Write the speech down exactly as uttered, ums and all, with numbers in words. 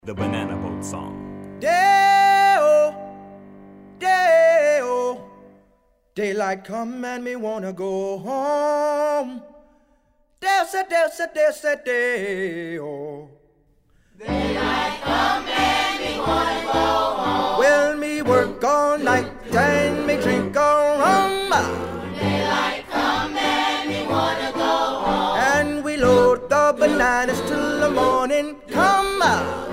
The Banana Boat Song. Day-o, day-o, daylight come and me wanna go home. Day-o, day-o, day-o, day-o. Daylight come and me wanna go home. Well, me work all night and me drink all rum. Daylight come and me wanna go home. And we load the bananas till the morning come.